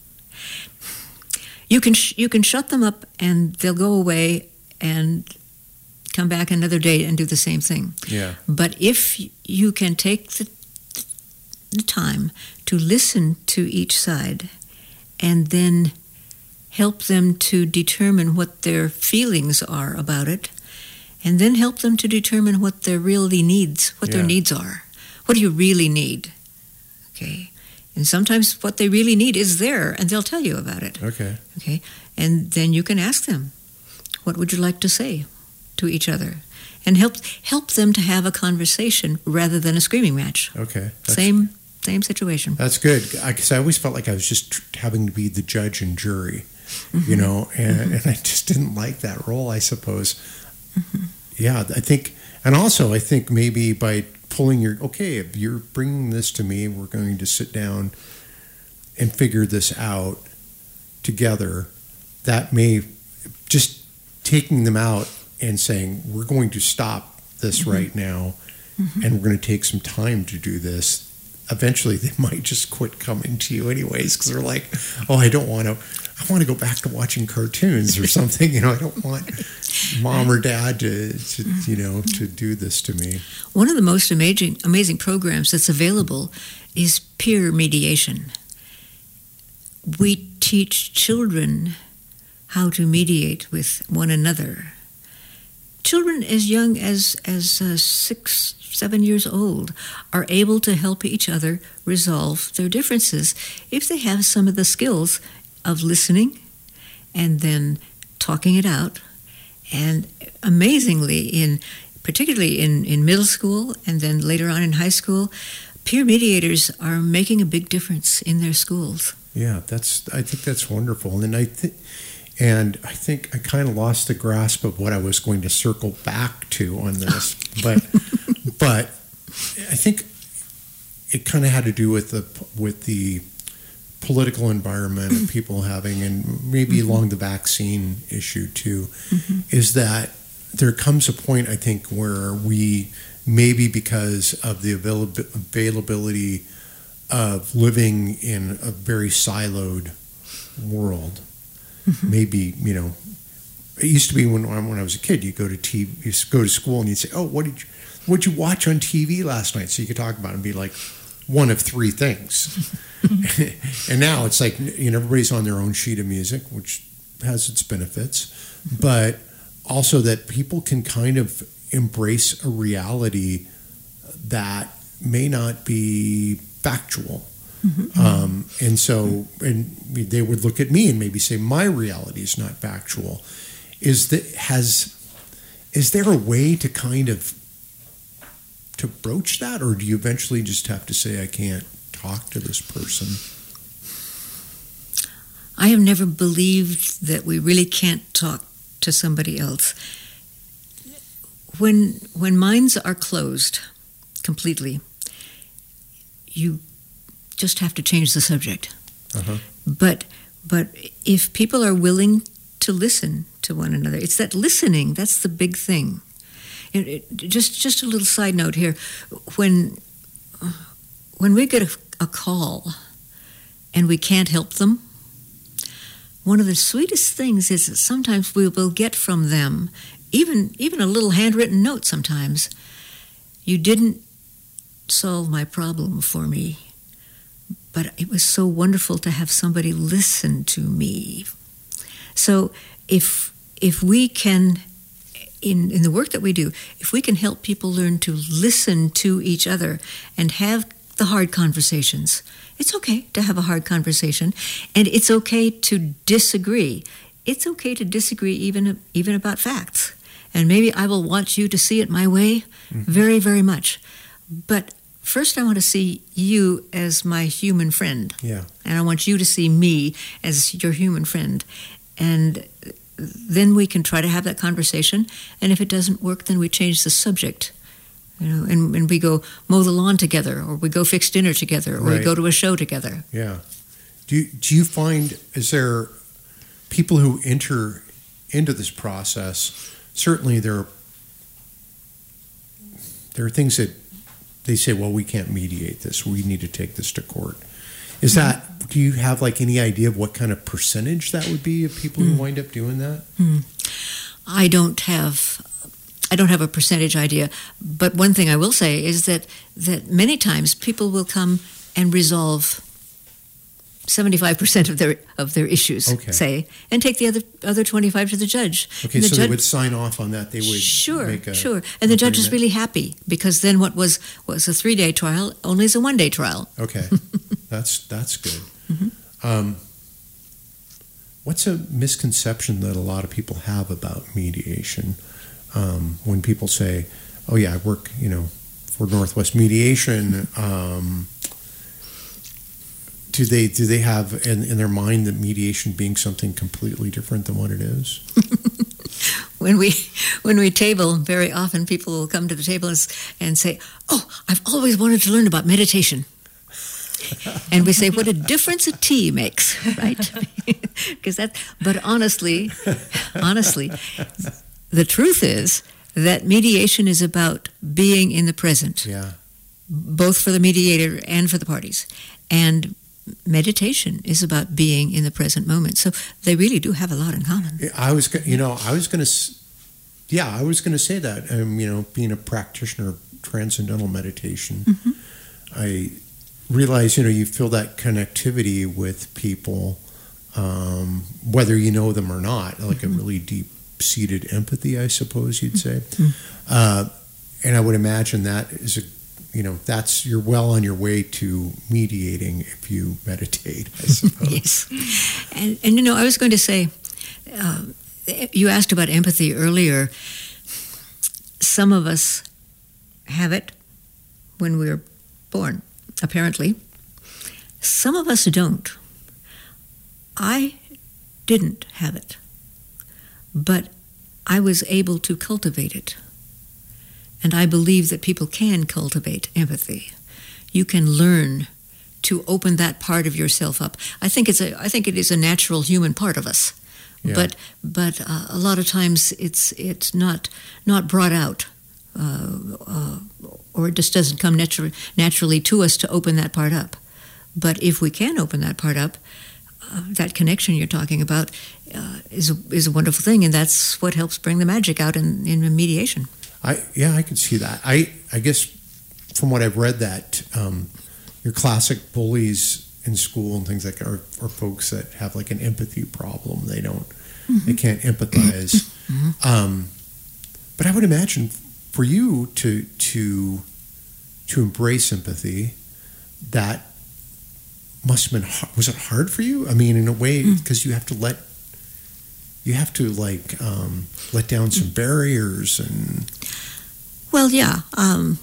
you can sh- you can shut them up and they'll go away and come back another day and do the same thing. Yeah. But if you can take the, the time to listen to each side and then help them to determine what their feelings are about it, and then help them to determine what their really needs, what yeah. their needs are. What do you really need? Okay. And sometimes what they really need is there, and they'll tell you about it. Okay. Okay. And then you can ask them, what would you like to say to each other, and help help them to have a conversation rather than a screaming match. Okay, same same situation. That's good, because I, I always felt like I was just having to be the judge and jury, mm-hmm. you know, and, mm-hmm. and I just didn't like that role, I suppose. Mm-hmm. Yeah, I think, and also I think maybe by pulling your, okay, if you're bringing this to me, we're going to sit down and figure this out together. That may, just taking them out and saying, we're going to stop this mm-hmm. right now, mm-hmm. and we're going to take some time to do this. Eventually, they might just quit coming to you anyways, because they're like, oh, I don't want to, I want to go back to watching cartoons or something. You know, I don't want mom or dad to, to you know, to do this to me. One of the most amazing, amazing programs that's available is peer mediation. We teach children how to mediate with one another. Children as young as as uh, six, seven years old are able to help each other resolve their differences if they have some of the skills of listening and then talking it out. And amazingly, in particularly in, in middle school and then later on in high school, peer mediators are making a big difference in their schools. Yeah, that's. I think that's wonderful, and I think. And I think I kind of lost the grasp of what I was going to circle back to on this, but but I think it kind of had to do with the with the political environment of people having, and maybe mm-hmm. along the vaccine issue too, mm-hmm. is that there comes a point, I think, where we maybe because of the avail- availability of living in a very siloed world. Mm-hmm. Maybe, you know, it used to be when when I was a kid, you go to T V, you go to school and you'd say, "Oh, what did you, what'd you watch on T V last night?" So you could talk about it and be like one of three things. And now it's like, you know, everybody's on their own sheet of music, which has its benefits, but also that people can kind of embrace a reality that may not be factual. Mm-hmm. Um, and so, and they would look at me and maybe say, my reality is not factual. Is that has, is there a way to kind of, to broach that? Or do you eventually just have to say, I can't talk to this person? I have never believed that we really can't talk to somebody else. When, when minds are closed completely, you just have to change the subject. Uh-huh. But but if people are willing to listen to one another, it's that listening that's the big thing. It, it, just just a little side note here: when when we get a, a call and we can't help them, one of the sweetest things is that sometimes we will get from them even even a little handwritten note. Sometimes, you didn't solve my problem for me, but it was so wonderful to have somebody listen to me. So if if we can, in, in the work that we do, if we can help people learn to listen to each other and have the hard conversations, it's okay to have a hard conversation, and it's okay to disagree. It's okay to disagree even, even about facts. And maybe I will want you to see it my way mm-hmm. very, very much. But first, I want to see you as my human friend. Yeah. And I want you to see me as your human friend. And then we can try to have that conversation. And if it doesn't work, then we change the subject. You know, and, and we go mow the lawn together, or we go fix dinner together, or right. we go to a show together. Yeah. Do you, do you find, is there people who enter into this process, certainly there are, there are things that they say, well, we can't mediate this. We need to take this to court. Is mm-hmm. that, do you have like any idea of what kind of percentage that would be of people mm-hmm. who wind up doing that? Mm-hmm. I don't have, I don't have a percentage idea. But one thing I will say is that, that many times people will come and resolve seventy-five percent of their of their issues, okay. say, and take the other other twenty-five to the judge. Okay, the so judge, they would sign off on that. They would sure, make a sure, and the judge is really happy because then what was was a three day trial only is a one day trial. Okay, that's that's good. Mm-hmm. Um, what's a misconception that a lot of people have about mediation? Um, when people say, "Oh yeah, I work, you know, for Northwest Mediation." Um, Do they do they have in, in their mind that mediation being something completely different than what it is? when we when we table, very often people will come to the table and, and say, "Oh, I've always wanted to learn about meditation." And we say, "What a difference a tea makes," right? Because that. But honestly, honestly, the truth is that mediation is about being in the present. Yeah. Both for the mediator and for the parties, and meditation is about being in the present moment. So they really do have a lot in common. I was, you know, I was going to, yeah, I was going to say that. Um, you know, being a practitioner of transcendental meditation, mm-hmm. I realize, you know, you feel that connectivity with people, um, whether you know them or not, like mm-hmm. a really deep-seated empathy, I suppose you'd say. Mm-hmm. Uh, and I would imagine that is a You know, that's you're well on your way to mediating if you meditate, I suppose. Yes. And, and, you know, I was going to say, uh, you asked about empathy earlier. Some of us have it when we're born, apparently. Some of us don't. I didn't have it but I was able to cultivate it. And I believe that people can cultivate empathy. You can learn to open that part of yourself up. I think it's a I think it is a natural human part of us. Yeah. But but uh, a lot of times it's it's not not brought out, uh, uh, or it just doesn't come naturally naturally to us to open that part up. But if we can open that part up, uh, that connection you're talking about uh, is a, is a wonderful thing, and that's what helps bring the magic out in, in mediation. I yeah, I could see that. I I guess from what I've read, that um, your classic bullies in school and things like that are, are folks that have like an empathy problem. They don't, mm-hmm. they can't empathize. Mm-hmm. Um, but I would imagine for you to to to embrace empathy, that must have been hard. Was it hard for you? I mean, in a way, because mm. you have to let you have to like um, let down some barriers and. Well, yeah, um,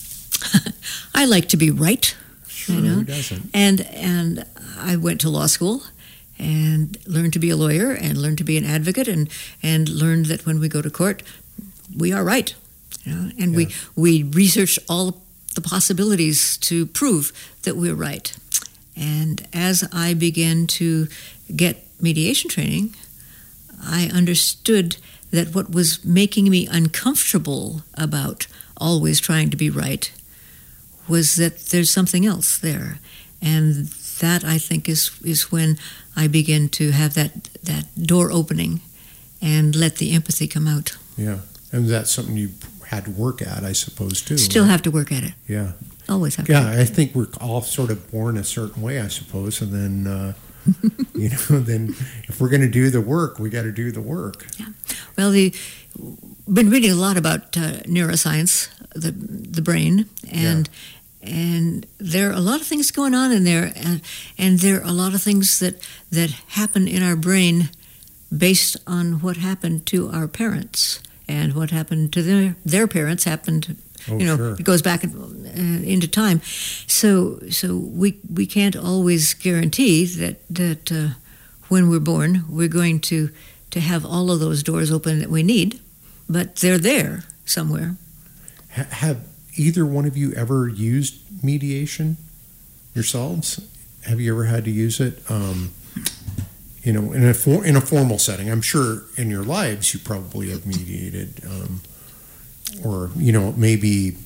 I like to be right. Sure, you know? Who doesn't? And and I went to law school and learned to be a lawyer and learned to be an advocate and, and learned that when we go to court, we are right. You know? And yeah. we, we research all the possibilities to prove that we're right. And as I began to get mediation training, I understood that what was making me uncomfortable about always trying to be right was that there's something else there. And that, I think, is is when I begin to have that, that door opening and let the empathy come out. Yeah. And that's something you had to work at, I suppose, too. Still right? have to work at it. Yeah. Always have yeah, to. Yeah, I think we're all sort of born a certain way, I suppose, and then, uh, you know, then if we're going to do the work, we got to do the work. Yeah. Well, the been reading a lot about uh, neuroscience, the the brain, and yeah. and there are a lot of things going on in there, and and there are a lot of things that that happen in our brain based on what happened to our parents, and what happened to their their parents happened. Oh, you know, sure. It goes back uh, into time, so so we we can't always guarantee that that uh, when we're born we're going to to have all of those doors open that we need, but they're there somewhere. Ha- have either one of you ever used mediation yourselves? Have you ever had to use it? Um, you know, in a for- in a formal setting. I'm sure in your lives you probably have mediated. Um, Or, you know, maybe,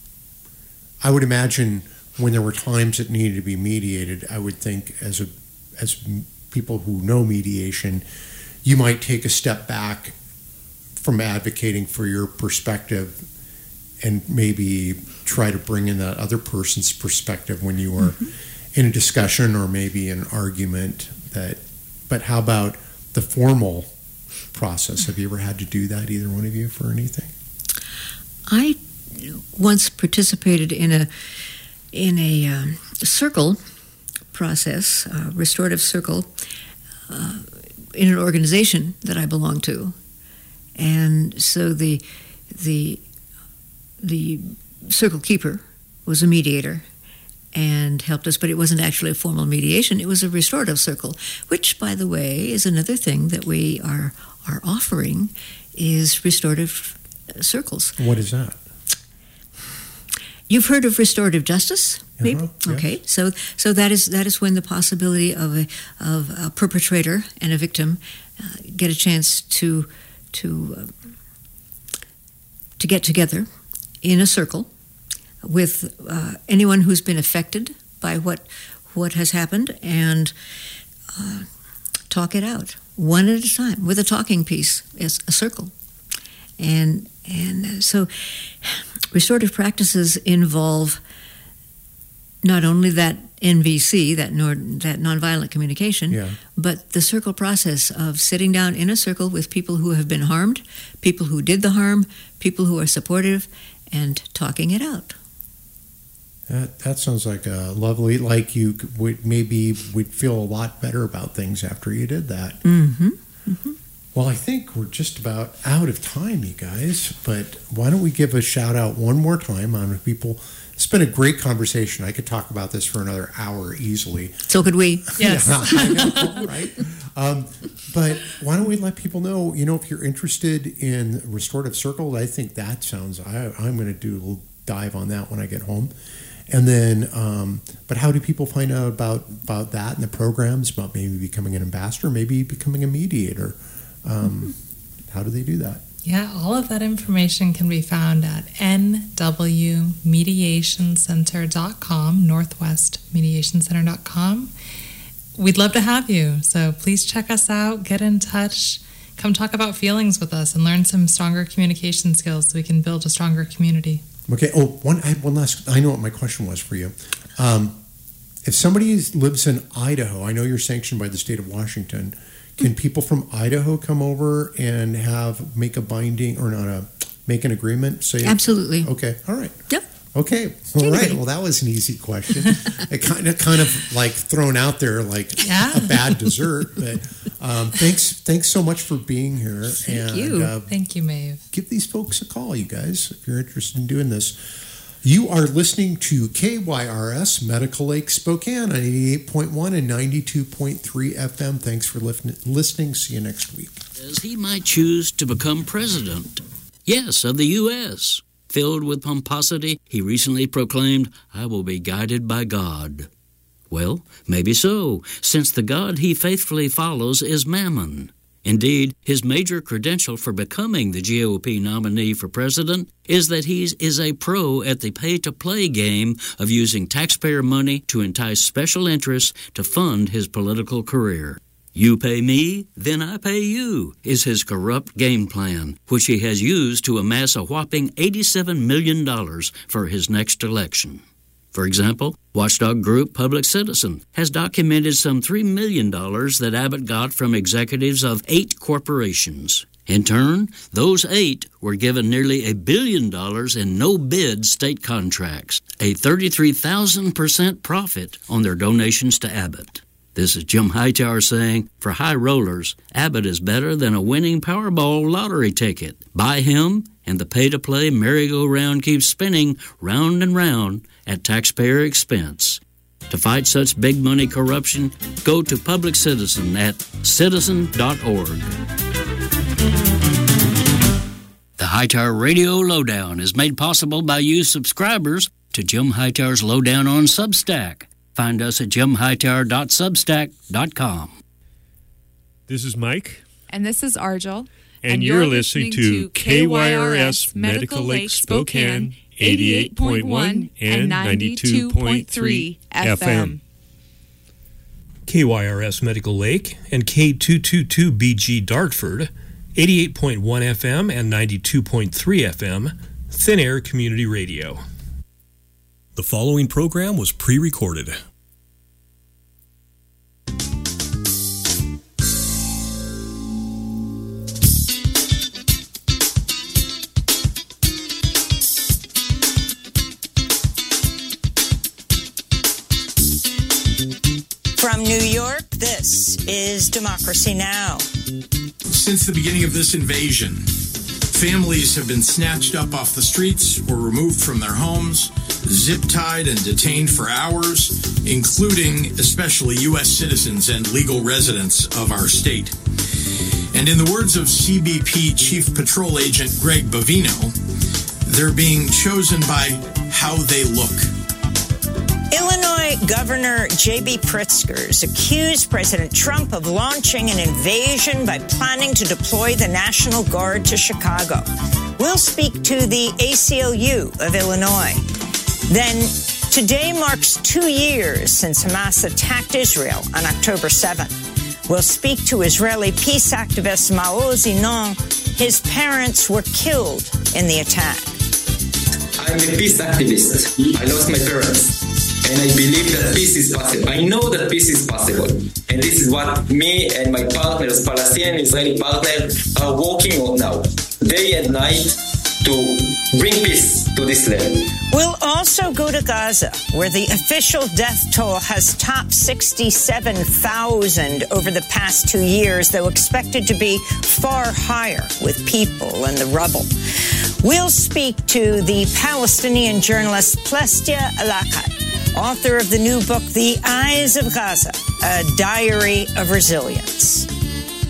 I would imagine when there were times it needed to be mediated, I would think as a as people who know mediation, you might take a step back from advocating for your perspective and maybe try to bring in that other person's perspective when you are mm-hmm. in a discussion or maybe an argument. That, but how about the formal process? Have you ever had to do that, either one of you, for anything? I once participated in a in a um, circle process, a restorative circle, uh, in an organization that I belonged to, and so the the the circle keeper was a mediator and helped us, but it wasn't actually a formal mediation. It was a restorative circle, which, by the way, is another thing that we are are offering, is restorative circles. What is that? You've heard of restorative justice, maybe? Uh-huh, yes. Okay, so so that is that is when the possibility of a of a perpetrator and a victim uh, get a chance to to uh, to get together in a circle with uh, anyone who's been affected by what what has happened and uh, talk it out one at a time with a talking piece, is a circle. And and so restorative practices involve not only that N V C, that nor- that nonviolent communication, yeah. but the circle process of sitting down in a circle with people who have been harmed, people who did the harm, people who are supportive, and talking it out. That that sounds like a lovely, like you would maybe would feel a lot better about things after you did that. Mm-hmm. Mm-hmm. Well, I think we're just about out of time, you guys, but why don't we give a shout out one more time on people. It's been a great conversation. I could talk about this for another hour easily. So could we. Yes. Yeah, I know, right? Um, but why don't we let people know, you know, if you're interested in restorative circles, I think that sounds, I, I'm going to do a little dive on that when I get home. And then, um, but how do people find out about, about that and the programs, about maybe becoming an ambassador, maybe becoming a mediator? Um, mm-hmm. How do they do that? Yeah, all of that information can be found at N W mediation center dot com, northwest mediation center dot com. We'd love to have you, so please check us out, get in touch, come talk about feelings with us, and learn some stronger communication skills so we can build a stronger community. Okay. Oh, one. I had one last. I know what my question was for you. Um, if somebody is, lives in Idaho, I know you're sanctioned by the state of Washington. Can people from Idaho come over and have make a binding or not a make an agreement? Say absolutely. Okay. All right. Yep. Okay. All right. Well, that was an easy question. It kind of, kind of like thrown out there like yeah. a bad dessert. But um, thanks, thanks so much for being here. Thank and, you. Uh, Thank you, Maeve. Give these folks a call, you guys, if you're interested in doing this. You are listening to K Y R S Medical Lake Spokane on eighty-eight point one and ninety-two point three F M. Thanks for listening. See you next week. As he might choose to become president, yes, of the U S Filled with pomposity, he recently proclaimed, "I will be guided by God." Well, maybe so, since the God he faithfully follows is Mammon. Indeed, his major credential for becoming the G O P nominee for president is that he is a pro at the pay-to-play game of using taxpayer money to entice special interests to fund his political career. You pay me, then I pay you, is his corrupt game plan, which he has used to amass a whopping eighty-seven million dollars for his next election. For example, watchdog group Public Citizen has documented some three million dollars that Abbott got from executives of eight corporations. In turn, those eight were given nearly a billion dollars in no-bid state contracts, a thirty-three thousand percent profit on their donations to Abbott. This is Jim Hightower saying, for high rollers, Abbott is better than a winning Powerball lottery ticket. Buy him, and the pay-to-play merry-go-round keeps spinning round and round at taxpayer expense. To fight such big money corruption, go to Public Citizen at citizen dot org. The Hightower Radio Lowdown is made possible by you subscribers to Jim Hightower's Lowdown on Substack. Find us at jim hightower dot substack dot com. This is Mike. And this is Argel. And, and you're, you're listening, listening to K Y R S Medical Lake Spokane, eighty-eight point one and ninety-two point three F M. K Y R S Medical Lake and K two twenty-two B G Dartford, eighty-eight point one F M and ninety-two point three F M, Thin Air Community Radio. The following program was pre-recorded. From New York, this is Democracy Now! Since the beginning of this invasion, families have been snatched up off the streets or removed from their homes, zip-tied and detained for hours, including especially U S citizens and legal residents of our state. And in the words of C B P Chief Patrol Agent Greg Bavino, they're being chosen by how they look. Illinois Governor J B Pritzker's accused President Trump of launching an invasion by planning to deploy the National Guard to Chicago. We'll speak to the A C L U of Illinois. Then, today marks two years since Hamas attacked Israel on October seventh. We'll speak to Israeli peace activist Maoz Inon. His parents were killed in the attack. I'm a peace activist. I lost my parents. And I believe that peace is possible. I know that peace is possible. And this is what me and my partners, Palestinian and Israeli partners, are working on now, day and night, to bring peace to this land. We'll also go to Gaza, where the official death toll has topped sixty-seven thousand over the past two years, though expected to be far higher with people in the rubble. We'll speak to the Palestinian journalist Plestia Alakat, author of the new book, The Eyes of Gaza, A Diary of Resilience.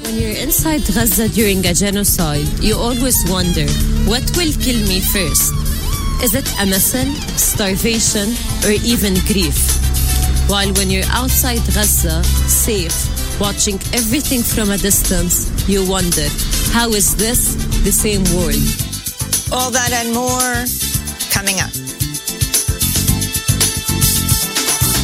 When you're inside Gaza during a genocide, you always wonder, what will kill me first? Is it amazon, starvation, or even grief? While when you're outside Gaza, safe, watching everything from a distance, you wonder, how is this the same world? All that and more coming up.